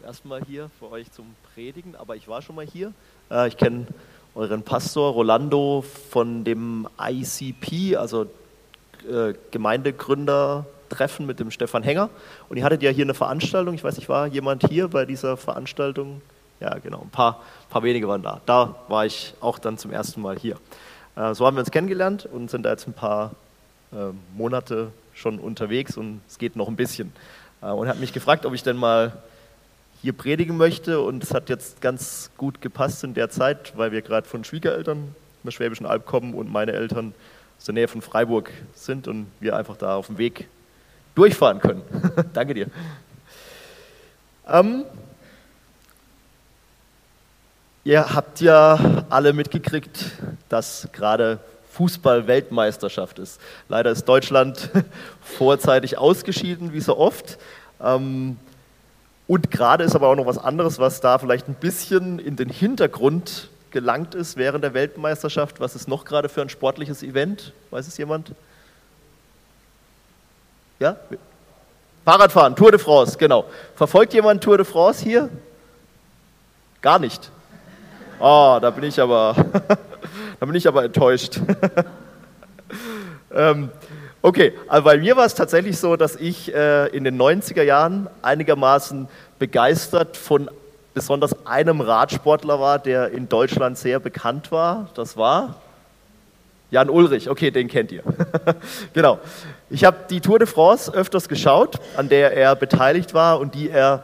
ersten Mal hier für euch zum Predigen, aber ich war schon mal hier. Ich kenne euren Pastor Rolando von dem ICP, also Gemeindegründertreffen mit dem Stefan Henger. Und ihr hattet ja hier eine Veranstaltung. Ich weiß nicht, war jemand hier bei dieser Veranstaltung? Ja, genau, ein paar wenige waren da. Da war ich auch dann zum ersten Mal hier. So haben wir uns kennengelernt und sind da jetzt ein paar Monate schon unterwegs und es geht noch ein bisschen. Und er hat mich gefragt, ob ich denn mal hier predigen möchte, und es hat jetzt ganz gut gepasst in der Zeit, weil wir gerade von Schwiegereltern in der Schwäbischen Alb kommen und meine Eltern aus der Nähe von Freiburg sind und wir einfach da auf dem Weg durchfahren können. Danke dir. Ihr habt ja alle mitgekriegt, dass gerade Fußball-Weltmeisterschaft ist. Leider ist Deutschland vorzeitig ausgeschieden, wie so oft. Und gerade ist aber auch noch was anderes, was da vielleicht ein bisschen in den Hintergrund gelangt ist während der Weltmeisterschaft. Was ist noch gerade für ein sportliches Event? Weiß es jemand? Ja? Fahrradfahren, Tour de France, genau. Verfolgt jemand Tour de France hier? Gar nicht. Oh, da bin ich aber enttäuscht. Okay, also bei mir war es tatsächlich so, dass ich in den 90er Jahren einigermaßen begeistert von besonders einem Radsportler war, der in Deutschland sehr bekannt war. Das war Jan Ullrich. Okay, den kennt ihr. Genau. Ich habe die Tour de France öfters geschaut, an der er beteiligt war und die er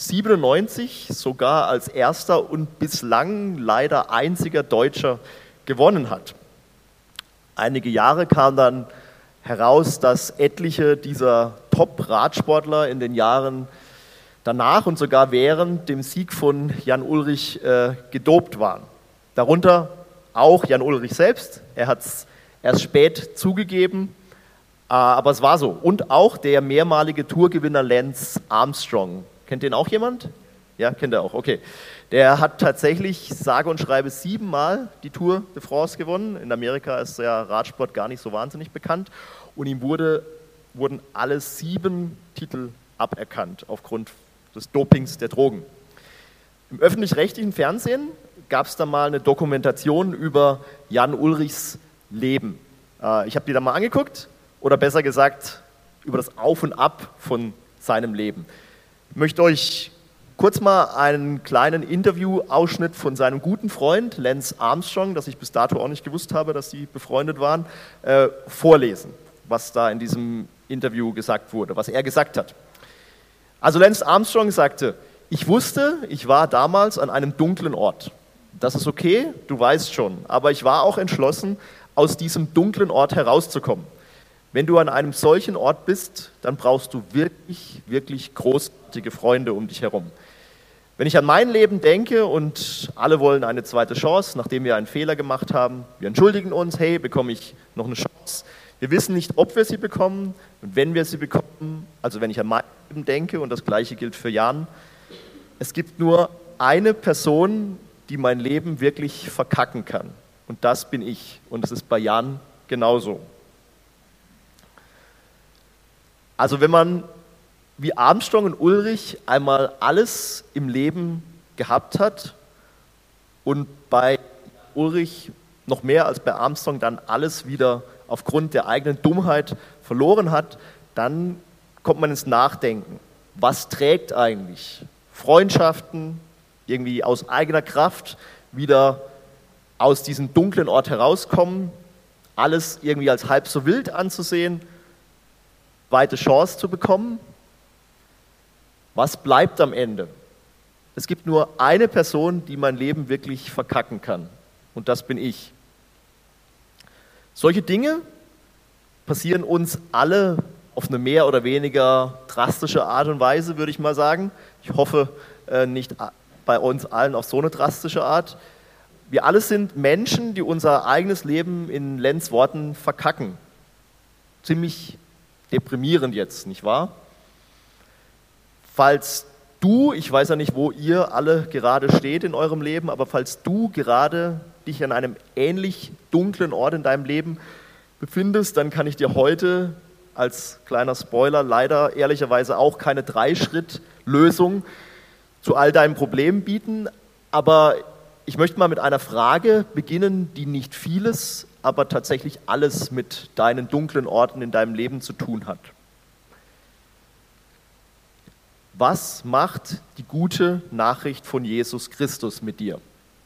97 sogar als erster und bislang leider einziger Deutscher gewonnen hat. Einige Jahre kam dann heraus, dass etliche dieser Top-Radsportler in den Jahren danach und sogar während dem Sieg von Jan Ullrich gedopt waren. Darunter auch Jan Ullrich selbst. Er hat es erst spät zugegeben, aber es war so. Und auch der mehrmalige Tourgewinner Lance Armstrong. Kennt den auch jemand? Ja, kennt er auch, okay. Der hat tatsächlich, sage und schreibe, 7-mal die Tour de France gewonnen. In Amerika ist der Radsport gar nicht so wahnsinnig bekannt. Und ihm wurden alle 7 Titel aberkannt aufgrund des Dopings der Drogen. Im öffentlich-rechtlichen Fernsehen gab es da mal eine Dokumentation über Jan Ullrichs Leben. Ich habe die da mal angeguckt, oder besser gesagt, über das Auf und Ab von seinem Leben. Ich möchte euch kurz mal einen kleinen Interviewausschnitt von seinem guten Freund Lance Armstrong, das ich bis dato auch nicht gewusst habe, dass sie befreundet waren, vorlesen, was da in diesem Interview gesagt wurde, was er gesagt hat. Also Lance Armstrong sagte: Ich wusste, ich war damals an einem dunklen Ort. Das ist okay, du weißt schon, aber ich war auch entschlossen, aus diesem dunklen Ort herauszukommen. Wenn du an einem solchen Ort bist, dann brauchst du wirklich, wirklich großartige Freunde um dich herum. Wenn ich an mein Leben denke und alle wollen eine zweite Chance, nachdem wir einen Fehler gemacht haben, wir entschuldigen uns, hey, bekomme ich noch eine Chance? Wir wissen nicht, ob wir sie bekommen, und wenn wir sie bekommen, also wenn ich an mein Leben denke, und das Gleiche gilt für Jan, es gibt nur eine Person, die mein Leben wirklich verkacken kann, und das bin ich, und es ist bei Jan genauso. Also wenn man wie Armstrong und Ullrich einmal alles im Leben gehabt hat und bei Ullrich noch mehr als bei Armstrong dann alles wieder aufgrund der eigenen Dummheit verloren hat, dann kommt man ins Nachdenken. Was trägt eigentlich? Freundschaften, irgendwie aus eigener Kraft wieder aus diesem dunklen Ort herauskommen, alles irgendwie als halb so wild anzusehen, zweite Chance zu bekommen. Was bleibt am Ende? Es gibt nur eine Person, die mein Leben wirklich verkacken kann, und das bin ich. Solche Dinge passieren uns alle auf eine mehr oder weniger drastische Art und Weise, würde ich mal sagen. Ich hoffe nicht bei uns allen auf so eine drastische Art. Wir alle sind Menschen, die unser eigenes Leben in Lenz Worten verkacken. Ziemlich deprimierend jetzt, nicht wahr? Falls du, ich weiß ja nicht, wo ihr alle gerade steht in eurem Leben, aber falls du gerade dich an einem ähnlich dunklen Ort in deinem Leben befindest, dann kann ich dir heute als kleiner Spoiler leider ehrlicherweise auch keine 3-Schritt-Lösung zu all deinen Problemen bieten, aber ich möchte mal mit einer Frage beginnen, die nicht vieles, aber tatsächlich alles mit deinen dunklen Orten in deinem Leben zu tun hat. Was macht die gute Nachricht von Jesus Christus mit dir?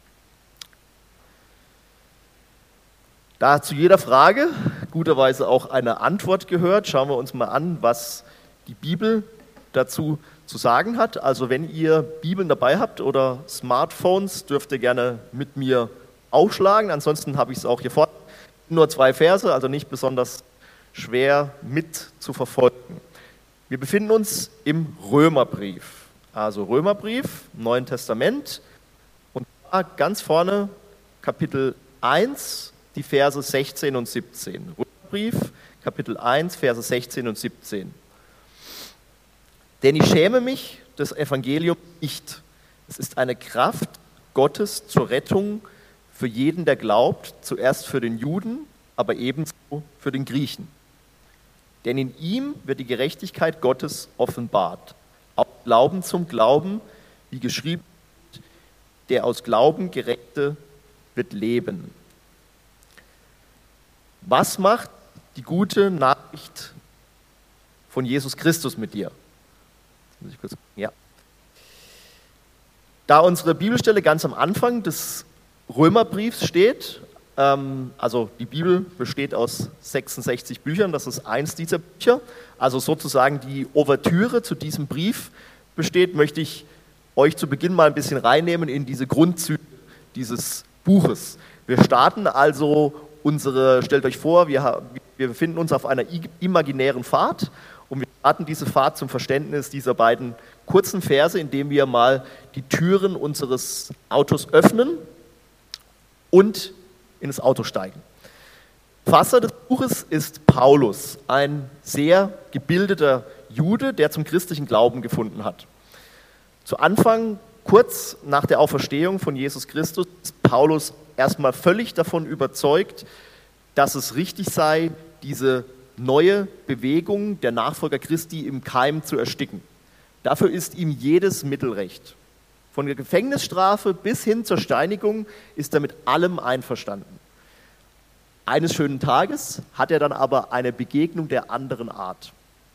Da zu jeder Frage guterweise auch eine Antwort gehört, schauen wir uns mal an, was die Bibel dazu zu sagen hat. Also wenn ihr Bibeln dabei habt oder Smartphones, dürft ihr gerne mit mir aufschlagen. Ansonsten habe ich es auch hier vorne. Nur 2 Verse, also nicht besonders schwer mit zu verfolgen. Wir befinden uns im Römerbrief. Also Römerbrief, Neuen Testament. Und da ganz vorne Kapitel 1, die Verse 16 und 17. Römerbrief, Kapitel 1, Verse 16 und 17. Denn ich schäme mich des Evangeliums nicht. Es ist eine Kraft Gottes zur Rettung für jeden, der glaubt, zuerst für den Juden, aber ebenso für den Griechen. Denn in ihm wird die Gerechtigkeit Gottes offenbart. Aus Glauben zum Glauben, wie geschrieben steht, der aus Glauben Gerechte wird leben. Was macht die gute Nachricht von Jesus Christus mit dir? Ja. Da unsere Bibelstelle ganz am Anfang des Römerbriefs steht, also die Bibel besteht aus 66 Büchern, das ist eins dieser Bücher, also sozusagen die Ouvertüre zu diesem Brief besteht, möchte ich euch zu Beginn mal ein bisschen reinnehmen in diese Grundzüge dieses Buches. Wir starten also stellt euch vor, wir befinden uns auf einer imaginären Fahrt und wir starten diese Fahrt zum Verständnis dieser beiden kurzen Verse, indem wir mal die Türen unseres Autos öffnen und in das Auto steigen. Verfasser des Buches ist Paulus, ein sehr gebildeter Jude, der zum christlichen Glauben gefunden hat. Zu Anfang, kurz nach der Auferstehung von Jesus Christus, ist Paulus erstmal völlig davon überzeugt, dass es richtig sei, diese neue Bewegung der Nachfolger Christi im Keim zu ersticken. Dafür ist ihm jedes Mittel recht. Von der Gefängnisstrafe bis hin zur Steinigung ist er mit allem einverstanden. Eines schönen Tages hat er dann aber eine Begegnung der anderen Art.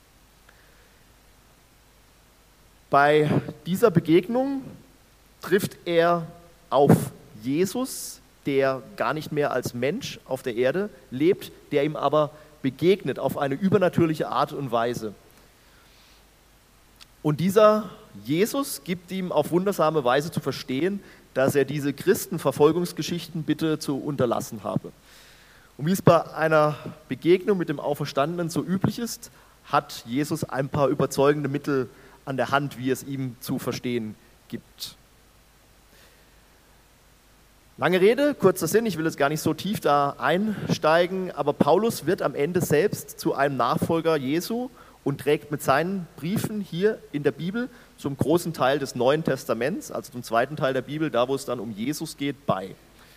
Bei dieser Begegnung trifft er auf Jesus, der gar nicht mehr als Mensch auf der Erde lebt, der ihm aber begegnet auf eine übernatürliche Art und Weise. Und dieser Jesus gibt ihm auf wundersame Weise zu verstehen, dass er diese Christenverfolgungsgeschichten bitte zu unterlassen habe. Und wie es bei einer Begegnung mit dem Auferstandenen so üblich ist, hat Jesus ein paar überzeugende Mittel an der Hand, wie es ihm zu verstehen gibt. Lange Rede, kurzer Sinn, ich will jetzt gar nicht so tief da einsteigen, aber Paulus wird am Ende selbst zu einem Nachfolger Jesu und trägt mit seinen Briefen hier in der Bibel zum großen Teil des Neuen Testaments, also zum zweiten Teil der Bibel, da wo es dann um Jesus geht, bei.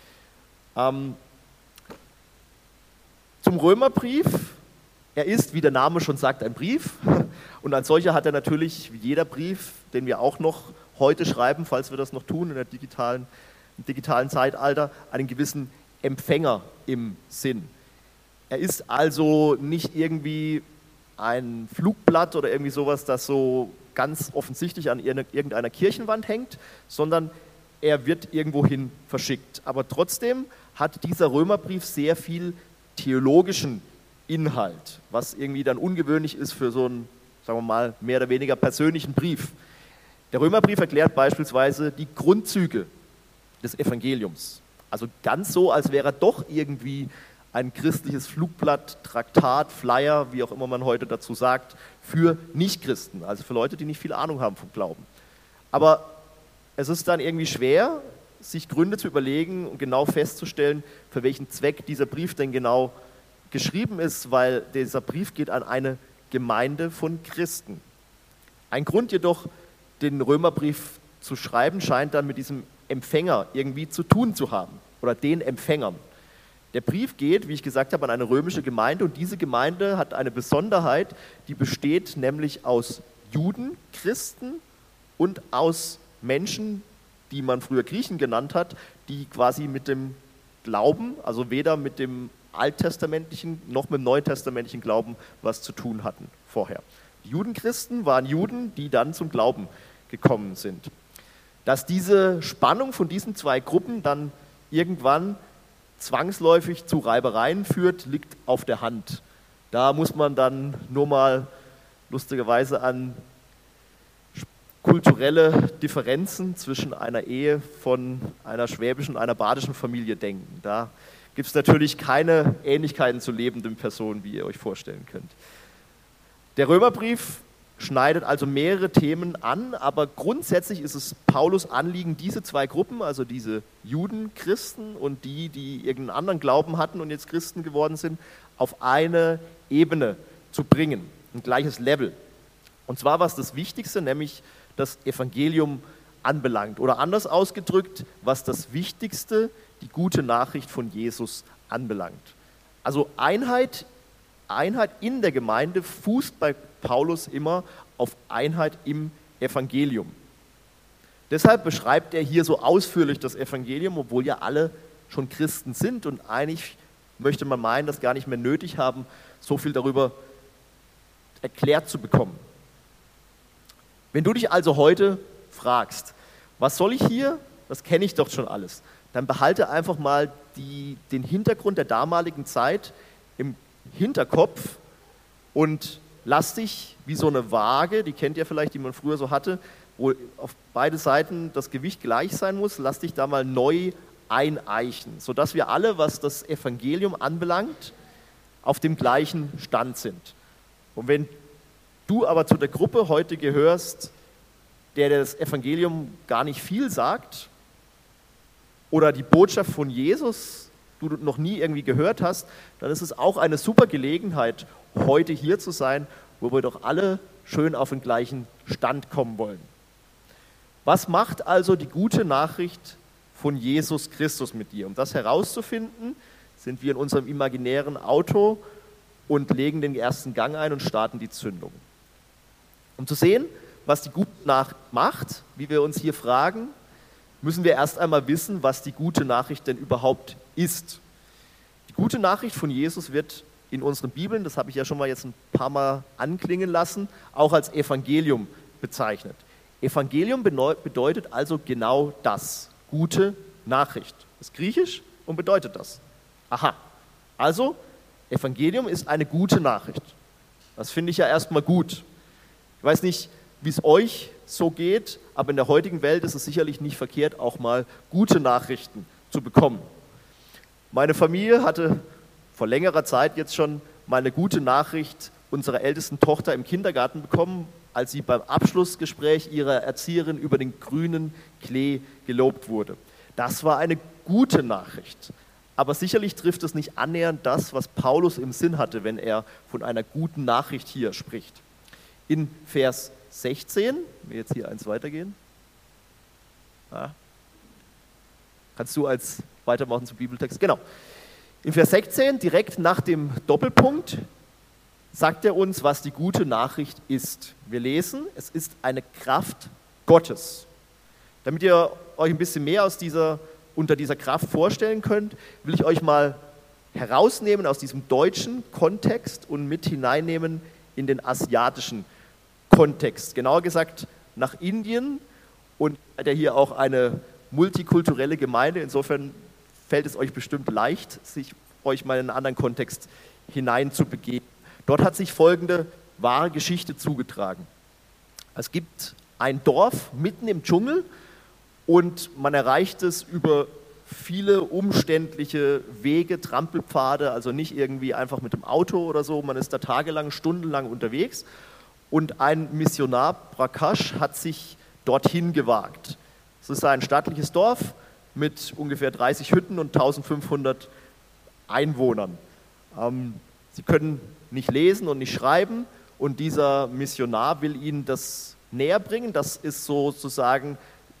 Zum Römerbrief, er ist, wie der Name schon sagt, ein Brief und als solcher hat er natürlich, wie jeder Brief, den wir auch noch heute schreiben, falls wir das noch tun im digitalen Zeitalter, einen gewissen Empfänger im Sinn. Er ist also nicht irgendwie ein Flugblatt oder irgendwie sowas, das so ganz offensichtlich an irgendeiner Kirchenwand hängt, sondern er wird irgendwohin verschickt. Aber trotzdem hat dieser Römerbrief sehr viel theologischen Inhalt, was irgendwie dann ungewöhnlich ist für so einen, sagen wir mal, mehr oder weniger persönlichen Brief. Der Römerbrief erklärt beispielsweise die Grundzüge des Evangeliums. Also ganz so, als wäre er doch irgendwie ein christliches Flugblatt, Traktat, Flyer, wie auch immer man heute dazu sagt, für Nichtchristen, also für Leute, die nicht viel Ahnung haben vom Glauben. Aber es ist dann irgendwie schwer, sich Gründe zu überlegen und genau festzustellen, für welchen Zweck dieser Brief denn genau geschrieben ist, weil dieser Brief geht an eine Gemeinde von Christen. Ein Grund jedoch, den Römerbrief zu schreiben, scheint dann mit diesem Empfänger irgendwie zu tun zu haben oder den Empfängern. Der Brief geht, wie ich gesagt habe, an eine römische Gemeinde und diese Gemeinde hat eine Besonderheit, die besteht nämlich aus Juden, Christen und aus Menschen, die man früher Griechen genannt hat, die quasi mit dem Glauben, also weder mit dem alttestamentlichen noch mit dem neutestamentlichen Glauben was zu tun hatten vorher. Die Judenchristen waren Juden, die dann zum Glauben gekommen sind. Dass diese Spannung von diesen zwei Gruppen dann irgendwann zwangsläufig zu Reibereien führt, liegt auf der Hand. Da muss man dann nur mal lustigerweise an kulturelle Differenzen zwischen einer Ehe von einer schwäbischen und einer badischen Familie denken. Da gibt es natürlich keine Ähnlichkeiten zu lebenden Personen, wie ihr euch vorstellen könnt. Der Römerbrief schneidet also mehrere Themen an, aber grundsätzlich ist es Paulus Anliegen, diese zwei Gruppen, also diese Juden, Christen und die irgendeinen anderen Glauben hatten und jetzt Christen geworden sind, auf eine Ebene zu bringen, ein gleiches Level. Und zwar was das Wichtigste, nämlich das Evangelium anbelangt. Oder anders ausgedrückt, was das Wichtigste, die gute Nachricht von Jesus anbelangt. Also Einheit in der Gemeinde fußt bei Paulus immer auf Einheit im Evangelium. Deshalb beschreibt er hier so ausführlich das Evangelium, obwohl ja alle schon Christen sind und eigentlich möchte man meinen, das gar nicht mehr nötig haben, so viel darüber erklärt zu bekommen. Wenn du dich also heute fragst, was soll ich hier? Das kenne ich doch schon alles. Dann behalte einfach mal den Hintergrund der damaligen Zeit im Hinterkopf und lass dich wie so eine Waage, die kennt ihr vielleicht, die man früher so hatte, wo auf beide Seiten das Gewicht gleich sein muss, lass dich da mal neu eineichen, sodass wir alle, was das Evangelium anbelangt, auf dem gleichen Stand sind. Und wenn du aber zu der Gruppe heute gehörst, der das Evangelium gar nicht viel sagt oder die Botschaft von Jesus du noch nie irgendwie gehört hast, dann ist es auch eine super Gelegenheit, heute hier zu sein, wo wir doch alle schön auf den gleichen Stand kommen wollen. Was macht also die gute Nachricht von Jesus Christus mit dir? Um das herauszufinden, sind wir in unserem imaginären Auto und legen den ersten Gang ein und starten die Zündung. Um zu sehen, was die gute Nachricht macht, wie wir uns hier fragen, müssen wir erst einmal wissen, was die gute Nachricht denn überhaupt ist. Die gute Nachricht von Jesus wird in unseren Bibeln, das habe ich ja schon mal jetzt ein paar Mal anklingen lassen, auch als Evangelium bezeichnet. Evangelium bedeutet also genau das, gute Nachricht. Das ist griechisch und bedeutet das. Aha, also Evangelium ist eine gute Nachricht. Das finde ich ja erstmal gut. Ich weiß nicht, wie es euch so geht, aber in der heutigen Welt ist es sicherlich nicht verkehrt, auch mal gute Nachrichten zu bekommen. Meine Familie hatte vor längerer Zeit jetzt schon mal eine gute Nachricht unserer ältesten Tochter im Kindergarten bekommen, als sie beim Abschlussgespräch ihrer Erzieherin über den grünen Klee gelobt wurde. Das war eine gute Nachricht. Aber sicherlich trifft es nicht annähernd das, was Paulus im Sinn hatte, wenn er von einer guten Nachricht hier spricht. In Vers 16, wenn wir jetzt hier eins weitergehen. Ja. Kannst du als weitermachen zum Bibeltext? Genau. In Vers 16, direkt nach dem Doppelpunkt, sagt er uns, was die gute Nachricht ist. Wir lesen, es ist eine Kraft Gottes. Damit ihr euch ein bisschen mehr unter dieser Kraft vorstellen könnt, will ich euch mal herausnehmen aus diesem deutschen Kontext und mit hineinnehmen in den asiatischen Kontext. Genauer gesagt nach Indien und hat ja hier auch eine multikulturelle Gemeinde. Insofern fällt es euch bestimmt leicht, euch mal in einen anderen Kontext hineinzubegeben. Dort hat sich folgende wahre Geschichte zugetragen. Es gibt ein Dorf mitten im Dschungel und man erreicht es über viele umständliche Wege, Trampelpfade, also nicht irgendwie einfach mit dem Auto oder so, man ist da tagelang, stundenlang unterwegs und ein Missionar, Prakash, hat sich dorthin gewagt. Es ist ein stattliches Dorf mit ungefähr 30 Hütten und 1500 Einwohnern. Sie können nicht lesen und nicht schreiben und dieser Missionar will ihnen das näher bringen. Das ist sozusagen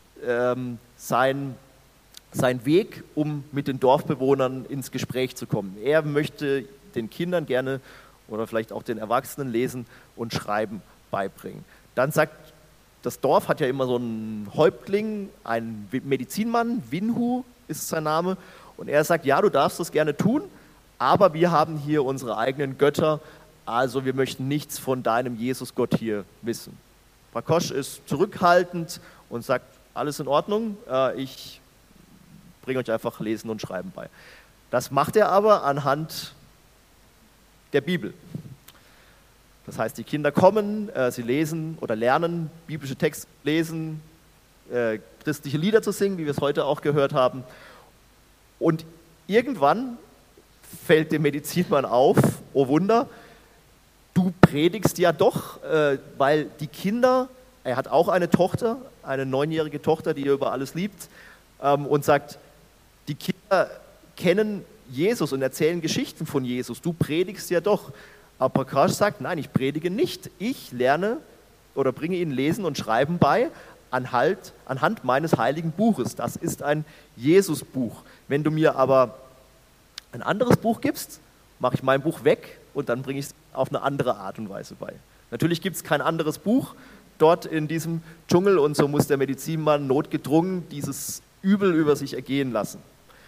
sein Weg, um mit den Dorfbewohnern ins Gespräch zu kommen. Er möchte den Kindern gerne oder vielleicht auch den Erwachsenen Lesen und Schreiben beibringen. Dann sagt das Dorf hat ja immer so einen Häuptling, einen Medizinmann, Winhu ist sein Name, und er sagt, ja, du darfst das gerne tun, aber wir haben hier unsere eigenen Götter, also wir möchten nichts von deinem Jesusgott hier wissen. Prakash ist zurückhaltend und sagt, alles in Ordnung, ich bringe euch einfach Lesen und Schreiben bei. Das macht er aber anhand der Bibel. Das heißt, die Kinder kommen, sie lesen oder lernen biblische Texte lesen, christliche Lieder zu singen, wie wir es heute auch gehört haben. Und irgendwann fällt dem Medizinmann auf, oh Wunder, du predigst ja doch, weil die Kinder, er hat auch eine Tochter, eine 9-jährige Tochter, die er über alles liebt, und sagt, die Kinder kennen Jesus und erzählen Geschichten von Jesus, du predigst ja doch. Aber Prakash sagt, nein, ich predige nicht. Ich lerne oder bringe ihnen Lesen und Schreiben bei anhand meines heiligen Buches. Das ist ein Jesusbuch. Wenn du mir aber ein anderes Buch gibst, mache ich mein Buch weg und dann bringe ich es auf eine andere Art und Weise bei. Natürlich gibt es kein anderes Buch dort in diesem Dschungel und so muss der Medizinmann notgedrungen dieses Übel über sich ergehen lassen.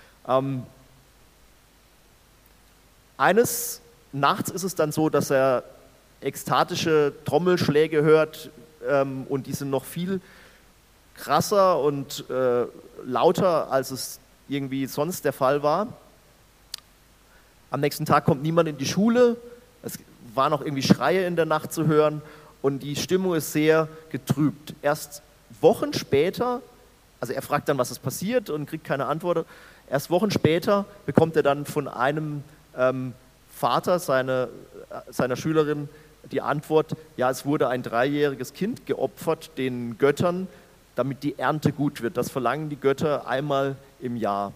Eines Nachts ist es dann so, dass er ekstatische Trommelschläge hört und die sind noch viel krasser und lauter, als es irgendwie sonst der Fall war. Am nächsten Tag kommt niemand in die Schule, es waren auch irgendwie Schreie in der Nacht zu hören und die Stimmung ist sehr getrübt. Erst Wochen später, also er fragt dann, was ist passiert und kriegt keine Antwort, erst Wochen später bekommt er dann von einem Vater seiner Schülerin die Antwort, ja, es wurde ein 3-jähriges Kind geopfert den Göttern, damit die Ernte gut wird. Das verlangen die Götter einmal im Jahr.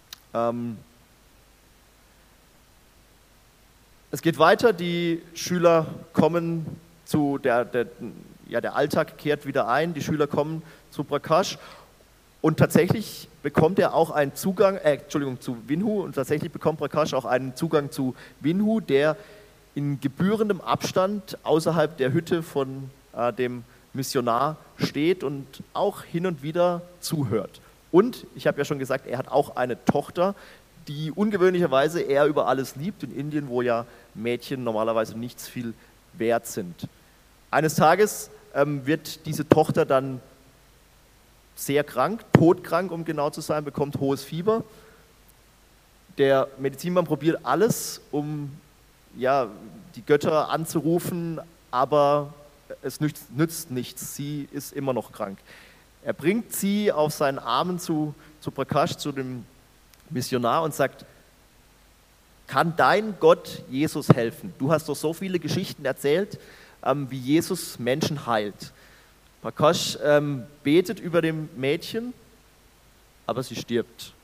Es geht weiter, die Schüler kommen zu, der Alltag kehrt wieder ein, die Schüler kommen zu Prakash und tatsächlich bekommt er auch einen Zugang, zu Winhu, und tatsächlich bekommt Prakash auch einen Zugang zu Winhu, der in gebührendem Abstand außerhalb der Hütte von dem Missionar steht und auch hin und wieder zuhört. Und, ich habe ja schon gesagt, er hat auch eine Tochter, die ungewöhnlicherweise er über alles liebt, in Indien, wo ja Mädchen normalerweise nichts viel wert sind. Eines Tages wird diese Tochter dann sehr krank, todkrank, um genau zu sein, bekommt hohes Fieber. Der Medizinmann probiert alles, um die Götter anzurufen, aber es nützt nichts. Sie ist immer noch krank. Er bringt sie auf seinen Armen zu Prakash, zu dem Missionar und sagt, kann dein Gott Jesus helfen? Du hast doch so viele Geschichten erzählt, wie Jesus Menschen heilt. Prakash betet über dem Mädchen, aber sie stirbt.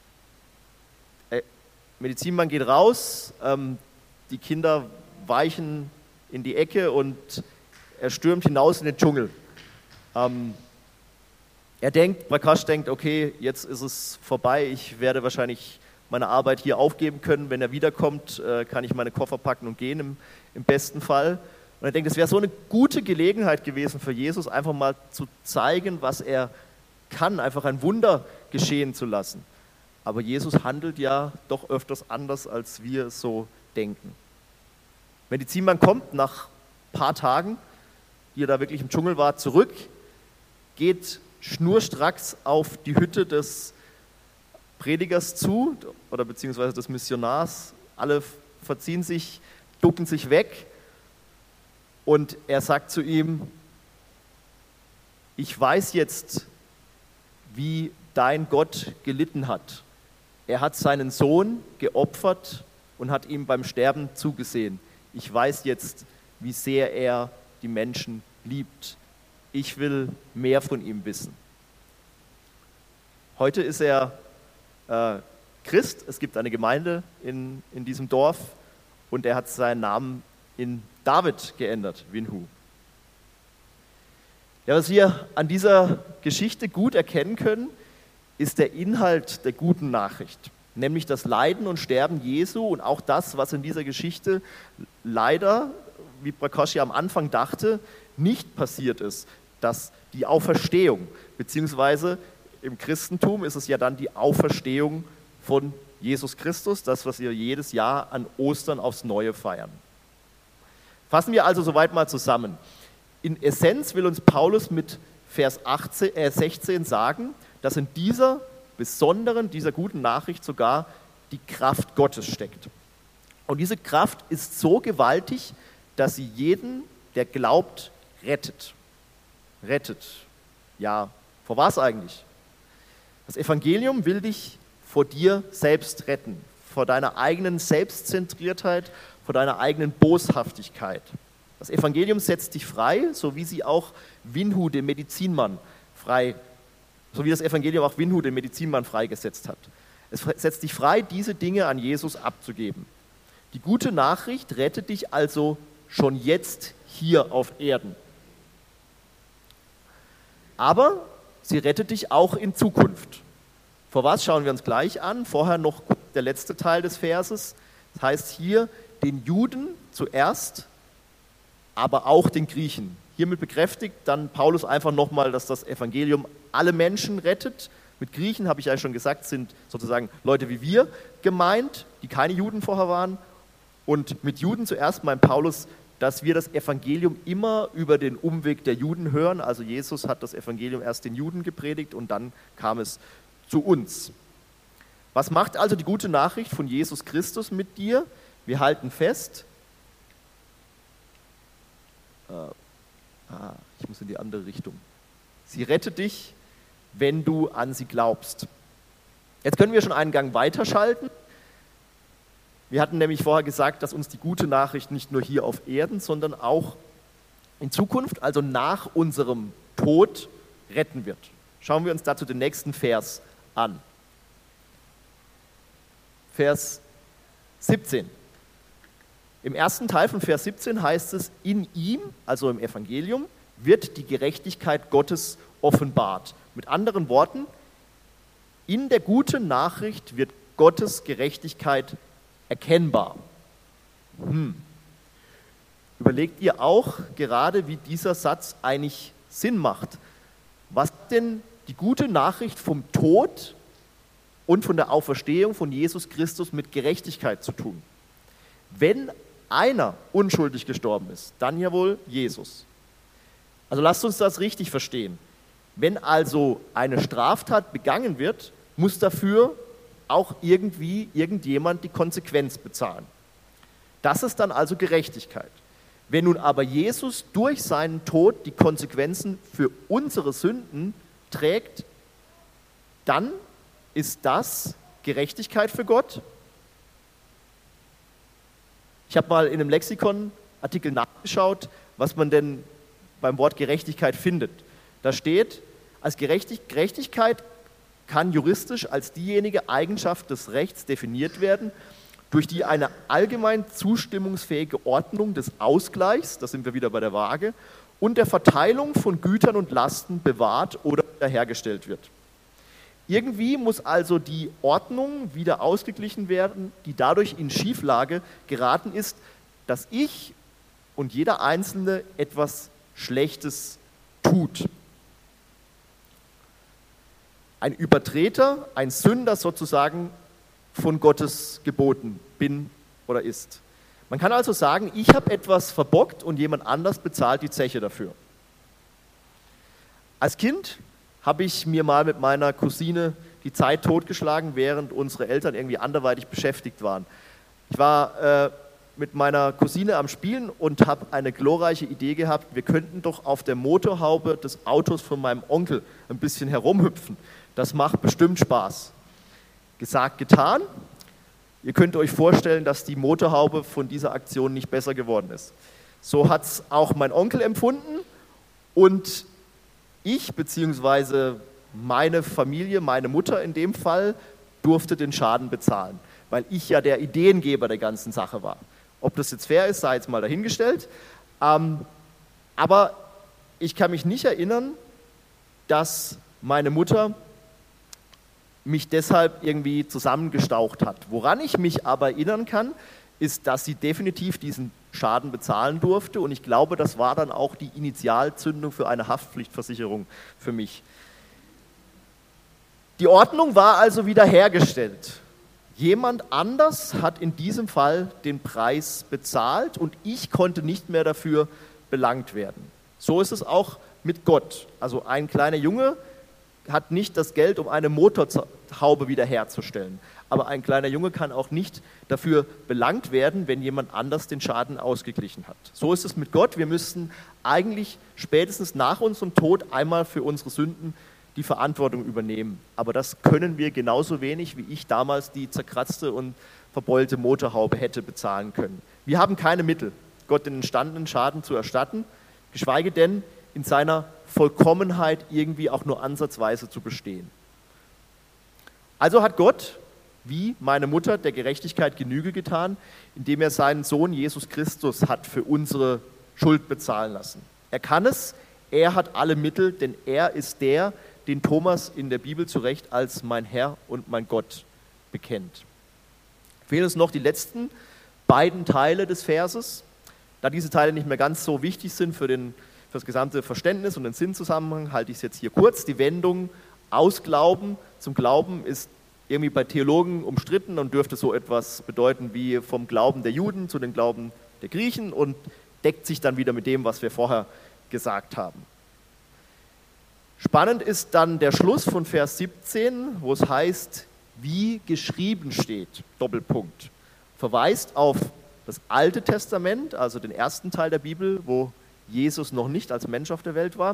Medizinmann geht raus, die Kinder weichen in die Ecke und er stürmt hinaus in den Dschungel. Prakash denkt, okay, jetzt ist es vorbei, ich werde wahrscheinlich meine Arbeit hier aufgeben können. Wenn er wiederkommt, kann ich meine Koffer packen und gehen im besten Fall. Und er denkt, es wäre so eine gute Gelegenheit gewesen für Jesus, einfach mal zu zeigen, was er kann, einfach ein Wunder geschehen zu lassen. Aber Jesus handelt ja doch öfters anders, als wir es so denken. Medizinmann kommt nach ein paar Tagen, die er da wirklich im Dschungel war, zurück, geht schnurstracks auf die Hütte des Predigers zu, oder beziehungsweise des Missionars. Alle verziehen sich, ducken sich weg. Und er sagt zu ihm, ich weiß jetzt, wie dein Gott gelitten hat. Er hat seinen Sohn geopfert und hat ihm beim Sterben zugesehen. Ich weiß jetzt, wie sehr er die Menschen liebt. Ich will mehr von ihm wissen. Heute ist er Christ. Es gibt eine Gemeinde in diesem Dorf und er hat seinen Namen in David geändert, Winhu. Ja, was wir an dieser Geschichte gut erkennen können, ist der Inhalt der guten Nachricht, nämlich das Leiden und Sterben Jesu und auch das, was in dieser Geschichte leider, wie Prakash am Anfang dachte, nicht passiert ist. dass die Auferstehung, beziehungsweise im Christentum ist es ja dann die Auferstehung von Jesus Christus, das, was wir jedes Jahr an Ostern aufs Neue feiern. Fassen wir also soweit mal zusammen. In Essenz will uns Paulus mit Vers 16 sagen, dass in dieser besonderen, dieser guten Nachricht sogar die Kraft Gottes steckt. Und diese Kraft ist so gewaltig, dass sie jeden, der glaubt, rettet. Rettet. Ja, vor was eigentlich? Das Evangelium will dich vor dir selbst retten, vor deiner eigenen Selbstzentriertheit, vor deiner eigenen Boshaftigkeit. Das Evangelium setzt dich frei, so wie sie auch Winhu, den Medizinmann, so wie das Evangelium auch Winhu, den Medizinmann, freigesetzt hat. Es setzt dich frei, diese Dinge an Jesus abzugeben. Die gute Nachricht rettet dich also schon jetzt hier auf Erden. Aber sie rettet dich auch in Zukunft. Vor was schauen wir uns gleich an? Vorher noch der letzte Teil des Verses. Das heißt hier, den Juden zuerst, aber auch den Griechen. Hiermit bekräftigt dann Paulus einfach nochmal, dass das Evangelium alle Menschen rettet. Mit Griechen, habe ich ja schon gesagt, sind sozusagen Leute wie wir gemeint, die keine Juden vorher waren. Und mit Juden zuerst meint Paulus, dass wir das Evangelium immer über den Umweg der Juden hören. Also Jesus hat das Evangelium erst den Juden gepredigt und dann kam es zu uns. Was macht also die gute Nachricht von Jesus Christus mit dir? Wir halten fest. Ich muss in die andere Richtung. Sie rettet dich, wenn du an sie glaubst. Jetzt können wir schon einen Gang weiterschalten. Wir hatten nämlich vorher gesagt, dass uns die gute Nachricht nicht nur hier auf Erden, sondern auch in Zukunft, also nach unserem Tod, retten wird. Schauen wir uns dazu den nächsten Vers an. Vers 17. Im ersten Teil von Vers 17 heißt es, in ihm, also im Evangelium, wird die Gerechtigkeit Gottes offenbart. Mit anderen Worten, in der guten Nachricht wird Gottes Gerechtigkeit erkennbar. Überlegt ihr auch gerade, wie dieser Satz eigentlich Sinn macht? Was denn die gute Nachricht vom Tod und von der Auferstehung von Jesus Christus mit Gerechtigkeit zu tun? Wenn einer unschuldig gestorben ist, dann ja wohl Jesus. Also lasst uns das richtig verstehen. Wenn also eine Straftat begangen wird, muss dafür auch irgendjemand die Konsequenz bezahlen. Das ist dann also Gerechtigkeit. Wenn nun aber Jesus durch seinen Tod die Konsequenzen für unsere Sünden trägt, dann ist das Gerechtigkeit für Gott. Ich habe mal in einem Lexikon-Artikel nachgeschaut, was man denn beim Wort Gerechtigkeit findet. Da steht, als Gerechtigkeit kann juristisch als diejenige Eigenschaft des Rechts definiert werden, durch die eine allgemein zustimmungsfähige Ordnung des Ausgleichs, da sind wir wieder bei der Waage, und der Verteilung von Gütern und Lasten bewahrt oder wiederhergestellt wird. Irgendwie muss also die Ordnung wieder ausgeglichen werden, die dadurch in Schieflage geraten ist, dass ich und jeder Einzelne etwas Schlechtes tut. Ein Übertreter, ein Sünder sozusagen von Gottes Geboten bin oder ist. Man kann also sagen, ich habe etwas verbockt und jemand anders bezahlt die Zeche dafür. Als Kind habe ich mir mal mit meiner Cousine die Zeit totgeschlagen, während unsere Eltern irgendwie anderweitig beschäftigt waren. Ich war mit meiner Cousine am Spielen und habe eine glorreiche Idee gehabt, wir könnten doch auf der Motorhaube des Autos von meinem Onkel ein bisschen herumhüpfen. Das macht bestimmt Spaß. Gesagt, getan. Ihr könnt euch vorstellen, dass die Motorhaube von dieser Aktion nicht besser geworden ist. So hat es auch mein Onkel empfunden und ich bzw. meine Familie, meine Mutter in dem Fall, durfte den Schaden bezahlen, weil ich ja der Ideengeber der ganzen Sache war. Ob das jetzt fair ist, sei jetzt mal dahingestellt. Aber ich kann mich nicht erinnern, dass meine Mutter mich deshalb irgendwie zusammengestaucht hat. Woran ich mich aber erinnern kann, ist, dass sie definitiv diesen Schaden bezahlen durfte. Und ich glaube, das war dann auch die Initialzündung für eine Haftpflichtversicherung für mich. Die Ordnung war also wiederhergestellt. Jemand anders hat in diesem Fall den Preis bezahlt und ich konnte nicht mehr dafür belangt werden. So ist es auch mit Gott. Also ein kleiner Junge hat nicht das Geld, um eine Motorhaube wiederherzustellen. Aber ein kleiner Junge kann auch nicht dafür belangt werden, wenn jemand anders den Schaden ausgeglichen hat. So ist es mit Gott. Wir müssten eigentlich spätestens nach unserem Tod einmal für unsere Sünden die Verantwortung übernehmen. Aber das können wir genauso wenig, wie ich damals die zerkratzte und verbeulte Motorhaube hätte bezahlen können. Wir haben keine Mittel, Gott den entstandenen Schaden zu erstatten, geschweige denn in seiner Vollkommenheit irgendwie auch nur ansatzweise zu bestehen. Also hat Gott, wie meine Mutter, der Gerechtigkeit Genüge getan, indem er seinen Sohn Jesus Christus hat für unsere Schuld bezahlen lassen. Er kann es, er hat alle Mittel, denn er ist der, den Thomas in der Bibel zu Recht als mein Herr und mein Gott bekennt. Fehlen uns noch die letzten beiden Teile des Verses. Da diese Teile nicht mehr ganz so wichtig sind für das gesamte Verständnis und den Sinnzusammenhang, halte ich es jetzt hier kurz. Die Wendung aus Glauben zum Glauben ist irgendwie bei Theologen umstritten und dürfte so etwas bedeuten wie vom Glauben der Juden zu den Glauben der Griechen und deckt sich dann wieder mit dem, was wir vorher gesagt haben. Spannend ist dann der Schluss von Vers 17, wo es heißt, wie geschrieben steht, Doppelpunkt. Verweist auf das Alte Testament, also den ersten Teil der Bibel, wo Jesus noch nicht als Mensch auf der Welt war.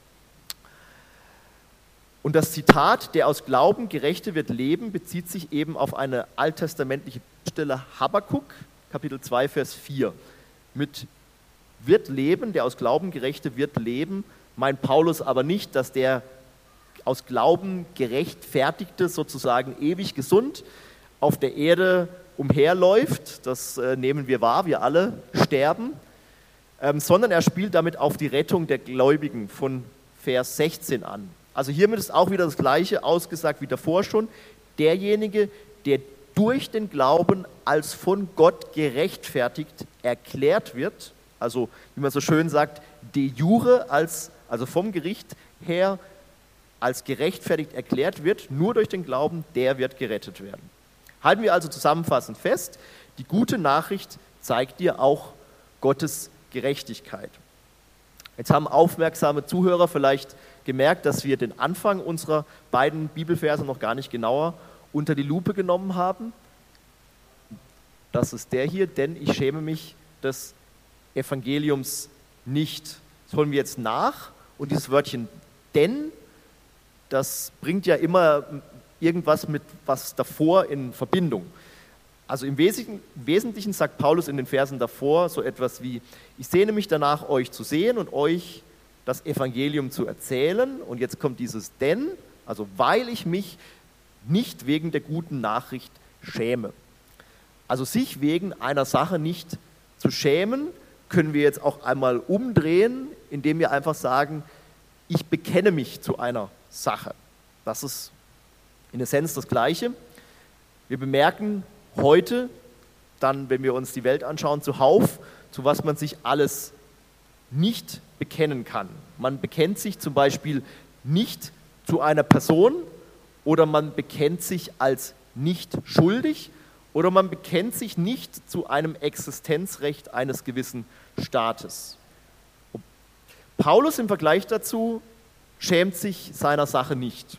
Und das Zitat, der aus Glauben Gerechte wird leben, bezieht sich eben auf eine alttestamentliche Stelle Habakuk, Kapitel 2, Vers 4. Mit wird leben, der aus Glauben Gerechte wird leben, meint Paulus aber nicht, dass der aus Glauben Gerechtfertigte sozusagen ewig gesund auf der Erde umherläuft. Das nehmen wir wahr, wir alle sterben. Sondern er spielt damit auf die Rettung der Gläubigen von Vers 16 an. Also hiermit ist auch wieder das Gleiche ausgesagt wie davor schon. Derjenige, der durch den Glauben als von Gott gerechtfertigt erklärt wird, also wie man so schön sagt, de jure, also vom Gericht her als gerechtfertigt erklärt wird, nur durch den Glauben, der wird gerettet werden. Halten wir also zusammenfassend fest, die gute Nachricht zeigt dir auch Gottes Gerechtigkeit. Jetzt haben aufmerksame Zuhörer vielleicht gemerkt, dass wir den Anfang unserer beiden Bibelverse noch gar nicht genauer unter die Lupe genommen haben. Das ist der hier, denn ich schäme mich des Evangeliums nicht. Das holen wir jetzt nach und dieses Wörtchen denn, das bringt ja immer irgendwas mit was davor in Verbindung. Also im Wesentlichen sagt Paulus in den Versen davor so etwas wie, ich sehne mich danach, euch zu sehen und euch das Evangelium zu erzählen. Und jetzt kommt dieses denn, also weil ich mich nicht wegen der guten Nachricht schäme. Also sich wegen einer Sache nicht zu schämen, können wir jetzt auch einmal umdrehen, indem wir einfach sagen, ich bekenne mich zu einer Sache. Das ist in Essenz das Gleiche. Wir bemerken heute, dann, wenn wir uns die Welt anschauen, zuhauf, zu was man sich alles nicht bekennen kann. Man bekennt sich zum Beispiel nicht zu einer Person oder man bekennt sich als nicht schuldig oder man bekennt sich nicht zu einem Existenzrecht eines gewissen Staates. Paulus im Vergleich dazu schämt sich seiner Sache nicht.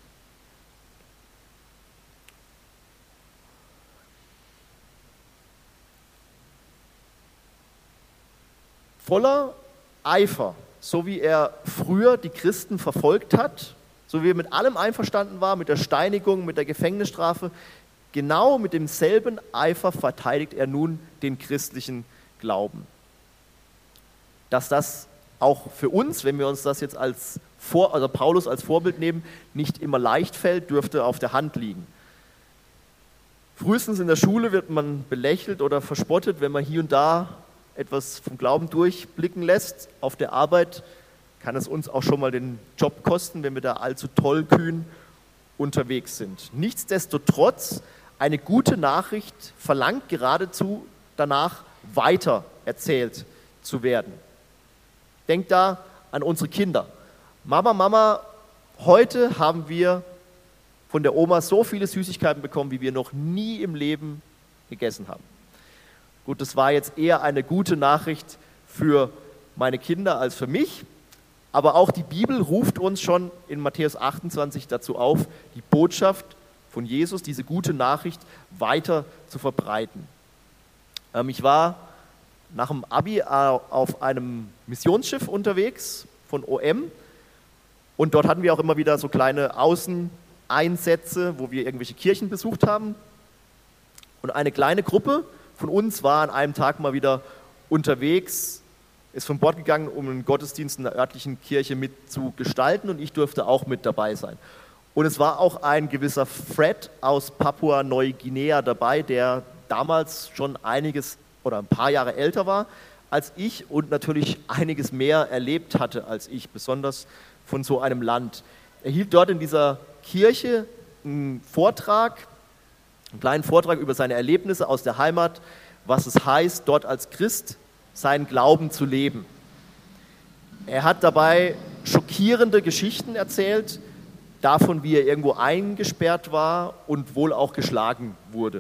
Voller Eifer, so wie er früher die Christen verfolgt hat, so wie er mit allem einverstanden war, mit der Steinigung, mit der Gefängnisstrafe, genau mit demselben Eifer verteidigt er nun den christlichen Glauben. Dass das auch für uns, wenn wir uns das jetzt also Paulus als Vorbild nehmen, nicht immer leicht fällt, dürfte auf der Hand liegen. Frühestens in der Schule wird man belächelt oder verspottet, wenn man hier und da etwas vom Glauben durchblicken lässt. Auf der Arbeit kann es uns auch schon mal den Job kosten, wenn wir da allzu tollkühn unterwegs sind. Nichtsdestotrotz, eine gute Nachricht verlangt geradezu danach, weiter erzählt zu werden. Denkt da an unsere Kinder. Mama, heute haben wir von der Oma so viele Süßigkeiten bekommen, wie wir noch nie im Leben gegessen haben. Gut, das war jetzt eher eine gute Nachricht für meine Kinder als für mich, aber auch die Bibel ruft uns schon in Matthäus 28 dazu auf, die Botschaft von Jesus, diese gute Nachricht, weiter zu verbreiten. Ich war nach dem Abi auf einem Missionsschiff unterwegs von OM und dort hatten wir auch immer wieder so kleine Außeneinsätze, wo wir irgendwelche Kirchen besucht haben. Und eine kleine Gruppe von uns war an einem Tag mal wieder unterwegs, ist von Bord gegangen, um einen Gottesdienst in der örtlichen Kirche mit zu gestalten und ich durfte auch mit dabei sein. Und es war auch ein gewisser Fred aus Papua-Neuguinea dabei, der damals schon einiges oder ein paar Jahre älter war als ich und natürlich einiges mehr erlebt hatte als ich, besonders von so einem Land. Er hielt dort in dieser Kirche einen kleinen Vortrag über seine Erlebnisse aus der Heimat, was es heißt, dort als Christ seinen Glauben zu leben. Er hat dabei schockierende Geschichten erzählt, davon, wie er irgendwo eingesperrt war und wohl auch geschlagen wurde.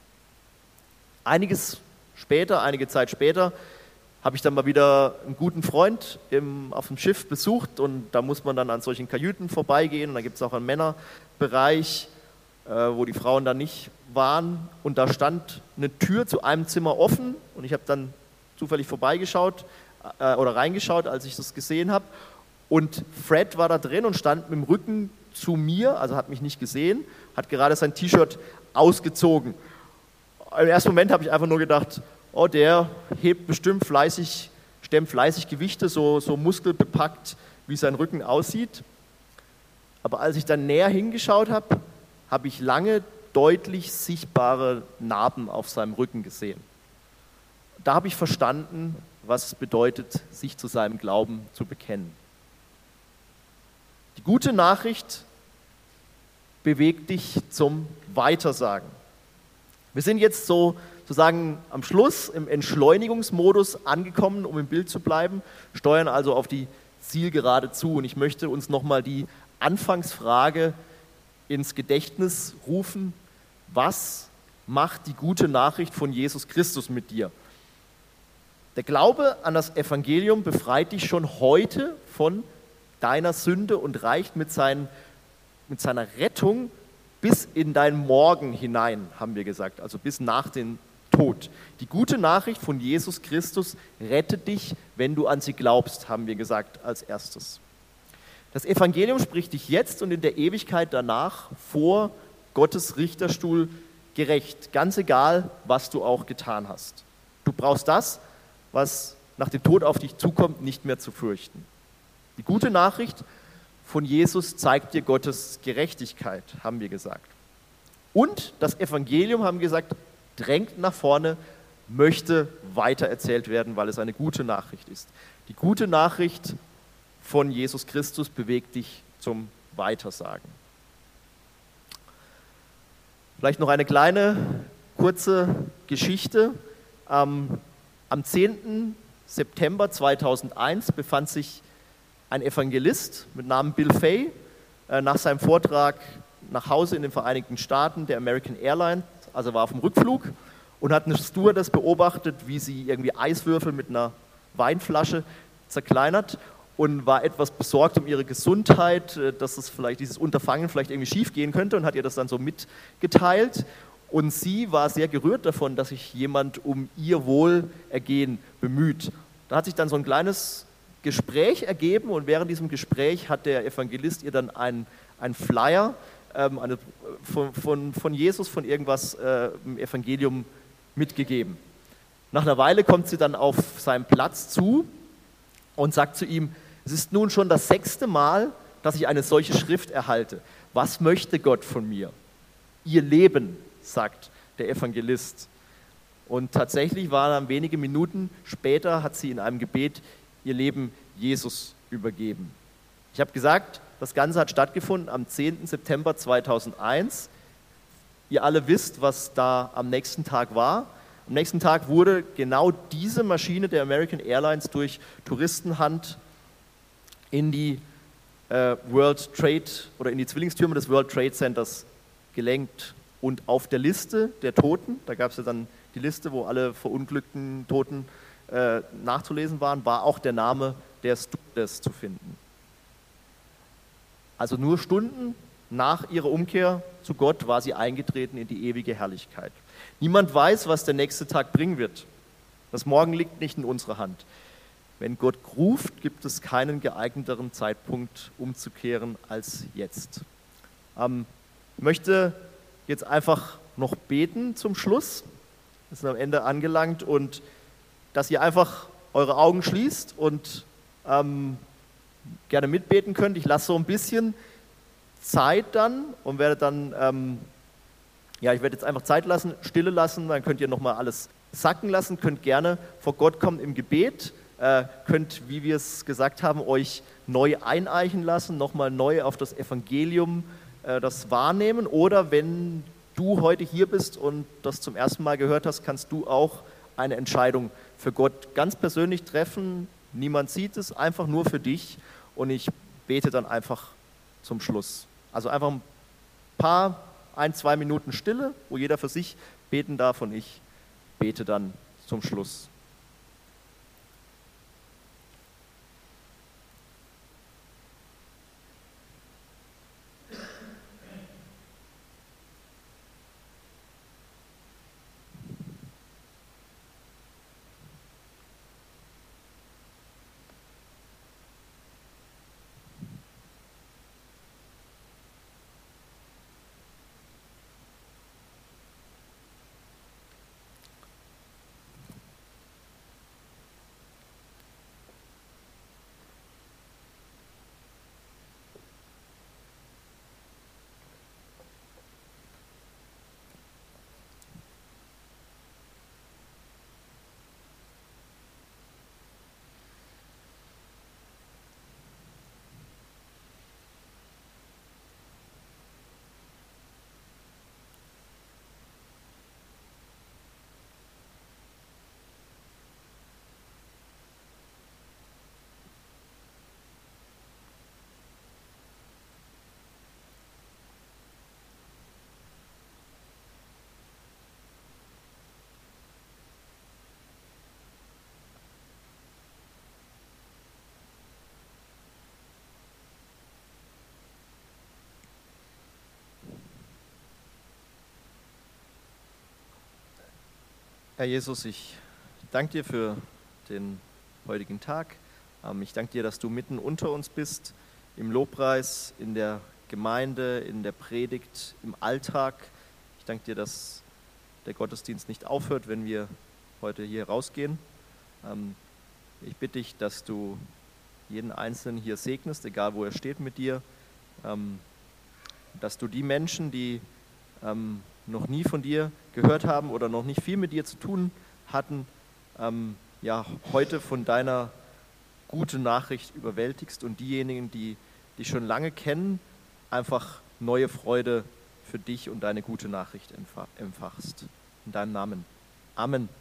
Einige Zeit später, habe ich dann mal wieder einen guten Freund auf dem Schiff besucht und da muss man dann an solchen Kajüten vorbeigehen und da gibt es auch einen Männerbereich, wo die Frauen dann nicht waren und da stand eine Tür zu einem Zimmer offen und ich habe dann zufällig vorbeigeschaut oder reingeschaut, als ich das gesehen habe und Fred war da drin und stand mit dem Rücken zu mir, also hat mich nicht gesehen, hat gerade sein T-Shirt ausgezogen. Im ersten Moment habe ich einfach nur gedacht, oh, der hebt bestimmt fleißig, stemmt fleißig Gewichte, so muskelbepackt, wie sein Rücken aussieht. Aber als ich dann näher hingeschaut habe, habe ich lange deutlich sichtbare Narben auf seinem Rücken gesehen. Da habe ich verstanden, was es bedeutet, sich zu seinem Glauben zu bekennen. Die gute Nachricht bewegt dich zum Weitersagen. Wir sind jetzt sozusagen am Schluss im Entschleunigungsmodus angekommen, um im Bild zu bleiben, steuern also auf die Zielgerade zu. Und ich möchte uns nochmal die Anfangsfrage ins Gedächtnis rufen: Was macht die gute Nachricht von Jesus Christus mit dir? Der Glaube an das Evangelium befreit dich schon heute von deiner Sünde und reicht mit seiner Rettung bis in dein Morgen hinein, haben wir gesagt, also bis nach dem Tod. Die gute Nachricht von Jesus Christus rettet dich, wenn du an sie glaubst, haben wir gesagt als erstes. Das Evangelium spricht dich jetzt und in der Ewigkeit danach vor Gottes Richterstuhl gerecht, ganz egal, was du auch getan hast. Du brauchst das, was nach dem Tod auf dich zukommt, nicht mehr zu fürchten. Die gute Nachricht von Jesus zeigt dir Gottes Gerechtigkeit, haben wir gesagt. Und das Evangelium, haben wir gesagt, drängt nach vorne, möchte weitererzählt werden, weil es eine gute Nachricht ist. Die gute Nachricht von Jesus Christus bewegt dich zum Weitersagen. Vielleicht noch eine kleine, kurze Geschichte. Am 10. September 2001 befand sich ein Evangelist mit Namen Bill Fay nach seinem Vortrag nach Hause in den Vereinigten Staaten der American Airlines, also war auf dem Rückflug und hat eine Stewardess beobachtet, wie sie irgendwie Eiswürfel mit einer Weinflasche zerkleinert und war etwas besorgt um ihre Gesundheit, dass es vielleicht dieses Unterfangen vielleicht irgendwie schief gehen könnte und hat ihr das dann so mitgeteilt. Und sie war sehr gerührt davon, dass sich jemand um ihr Wohlergehen bemüht. Da hat sich dann so ein kleines Gespräch ergeben und während diesem Gespräch hat der Evangelist ihr dann einen Flyer von Jesus, von irgendwas im Evangelium mitgegeben. Nach einer Weile kommt sie dann auf seinen Platz zu und sagt zu ihm: Es ist nun schon das 6. Mal, dass ich eine solche Schrift erhalte. Was möchte Gott von mir? Ihr Leben, sagt der Evangelist. Und tatsächlich war dann wenige Minuten später, hat sie in einem Gebet ihr Leben Jesus übergeben. Ich habe gesagt, das Ganze hat stattgefunden am 10. September 2001. Ihr alle wisst, was da am nächsten Tag war. Am nächsten Tag wurde genau diese Maschine der American Airlines durch Touristenhand in die World Trade oder in die Zwillingstürme des World Trade Centers gelenkt. Und auf der Liste der Toten, da gab es ja dann die Liste, wo alle verunglückten Toten nachzulesen waren, war auch der Name der Stewardess zu finden. Also nur Stunden nach ihrer Umkehr zu Gott war sie eingetreten in die ewige Herrlichkeit. Niemand weiß, was der nächste Tag bringen wird. Das Morgen liegt nicht in unserer Hand. Wenn Gott ruft, gibt es keinen geeigneteren Zeitpunkt umzukehren als jetzt. Ich möchte jetzt einfach noch beten zum Schluss. Wir sind am Ende angelangt und dass ihr einfach eure Augen schließt und gerne mitbeten könnt. Ich lasse so ein bisschen Zeit dann und werde dann, ich werde jetzt einfach Zeit lassen, Stille lassen, dann könnt ihr nochmal alles sacken lassen, könnt gerne vor Gott kommen im Gebet, könnt, wie wir es gesagt haben, euch neu eineichen lassen, nochmal neu auf das Evangelium das wahrnehmen, oder wenn du heute hier bist und das zum ersten Mal gehört hast, kannst du auch eine Entscheidung für Gott ganz persönlich treffen. Niemand sieht es, einfach nur für dich, und ich bete dann einfach zum Schluss. Also einfach ein, 2 Minuten Stille, wo jeder für sich beten darf, und ich bete dann zum Schluss. Herr Jesus, ich danke dir für den heutigen Tag. Ich danke dir, dass du mitten unter uns bist, im Lobpreis, in der Gemeinde, in der Predigt, im Alltag. Ich danke dir, dass der Gottesdienst nicht aufhört, wenn wir heute hier rausgehen. Ich bitte dich, dass du jeden Einzelnen hier segnest, egal wo er steht mit dir. Dass du die Menschen, die noch nie von dir gehört haben oder noch nicht viel mit dir zu tun hatten, heute von deiner guten Nachricht überwältigst, und diejenigen, die dich schon lange kennen, einfach neue Freude für dich und deine gute Nachricht empfachst. In deinem Namen. Amen.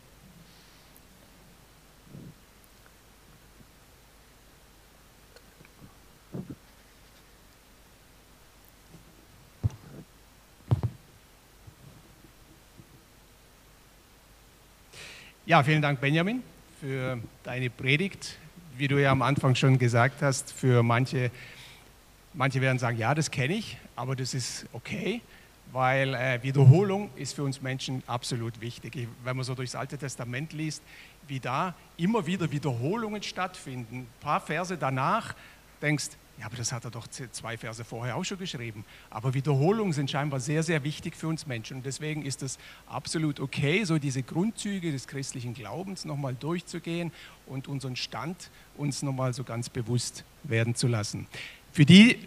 Ja, vielen Dank, Benjamin, für deine Predigt. Wie du ja am Anfang schon gesagt hast, für manche werden sagen, ja, das kenne ich, aber das ist okay, weil Wiederholung ist für uns Menschen absolut wichtig. Wenn man so durchs Alte Testament liest, wie da immer wieder Wiederholungen stattfinden, ein paar Verse danach denkst, ja, aber das hat er doch 2 Verse vorher auch schon geschrieben. Aber Wiederholungen sind scheinbar sehr, sehr wichtig für uns Menschen. Und deswegen ist es absolut okay, so diese Grundzüge des christlichen Glaubens nochmal durchzugehen und unseren Stand uns nochmal so ganz bewusst werden zu lassen. Für die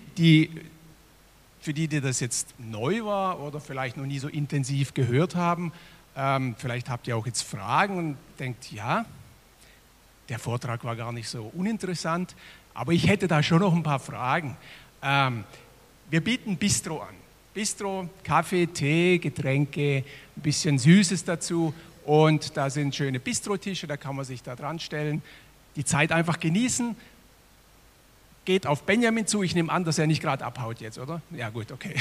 das jetzt neu war oder vielleicht noch nie so intensiv gehört haben, vielleicht habt ihr auch jetzt Fragen und denkt, ja, der Vortrag war gar nicht so uninteressant. Aber ich hätte da schon noch ein paar Fragen. Wir bieten Bistro an. Bistro, Kaffee, Tee, Getränke, ein bisschen Süßes dazu. und da sind schöne Bistrotische, da kann man sich da dran stellen, die Zeit einfach genießen. Geht auf Benjamin zu, ich nehme an, dass er nicht gerade abhaut jetzt, oder? Ja gut, okay.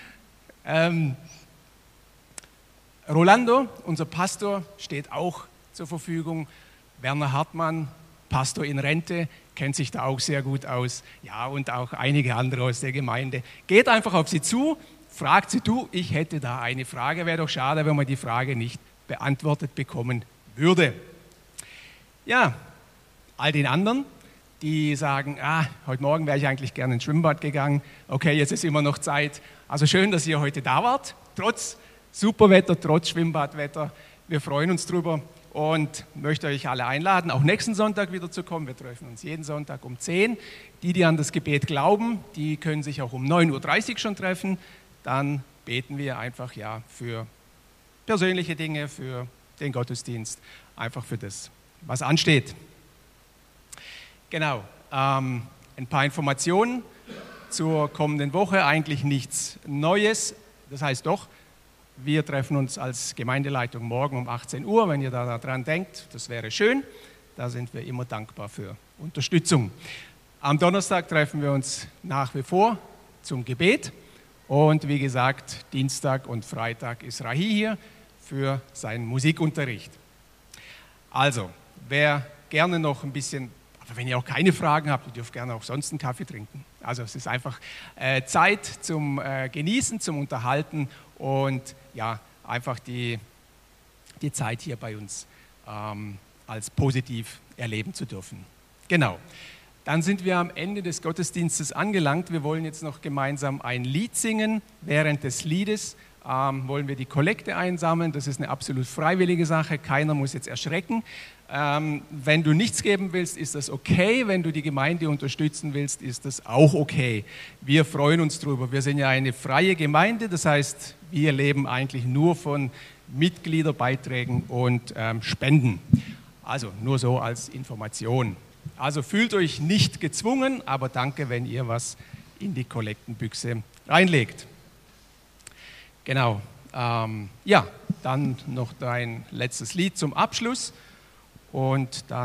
Rolando, unser Pastor, steht auch zur Verfügung. Werner Hartmann, Pastor in Rente, kennt sich da auch sehr gut aus. Ja, und auch einige andere aus der Gemeinde. Geht einfach auf sie zu, fragt sie, du, ich hätte da eine Frage. Wäre doch schade, wenn man die Frage nicht beantwortet bekommen würde. Ja, all den anderen, die sagen, heute Morgen wäre ich eigentlich gerne ins Schwimmbad gegangen. Okay, jetzt ist immer noch Zeit. Also schön, dass ihr heute da wart, trotz Superwetter, trotz Schwimmbadwetter. Wir freuen uns drüber und möchte euch alle einladen, auch nächsten Sonntag wieder zu kommen. Wir treffen uns jeden Sonntag um 10. Die an das Gebet glauben, die können sich auch um 9.30 Uhr schon treffen. Dann beten wir einfach für persönliche Dinge, für den Gottesdienst, einfach für das, was ansteht. Genau, ein paar Informationen zur kommenden Woche, eigentlich nichts Neues. Das heißt doch, wir treffen uns als Gemeindeleitung morgen um 18 Uhr, wenn ihr daran denkt, das wäre schön. Da sind wir immer dankbar für Unterstützung. Am Donnerstag treffen wir uns nach wie vor zum Gebet. Und wie gesagt, Dienstag und Freitag ist Rahi hier für seinen Musikunterricht. Also, wer gerne noch ein bisschen, aber wenn ihr auch keine Fragen habt, ihr dürft gerne auch sonst einen Kaffee trinken. Also es ist einfach Zeit zum Genießen, zum Unterhalten und einfach die Zeit hier bei uns als positiv erleben zu dürfen. Genau. Dann sind wir am Ende des Gottesdienstes angelangt. Wir wollen jetzt noch gemeinsam ein Lied singen. Während des Liedes wollen wir die Kollekte einsammeln. Das ist eine absolut freiwillige Sache. Keiner muss jetzt erschrecken. Wenn du nichts geben willst, ist das okay. Wenn du die Gemeinde unterstützen willst, ist das auch okay. Wir freuen uns drüber. Wir sind ja eine freie Gemeinde. Das heißt, wir leben eigentlich nur von Mitgliederbeiträgen und Spenden. Also nur so als Information. Also fühlt euch nicht gezwungen, aber danke, wenn ihr was in die Kollektenbüchse reinlegt. Genau. Dann noch dein letztes Lied zum Abschluss und dann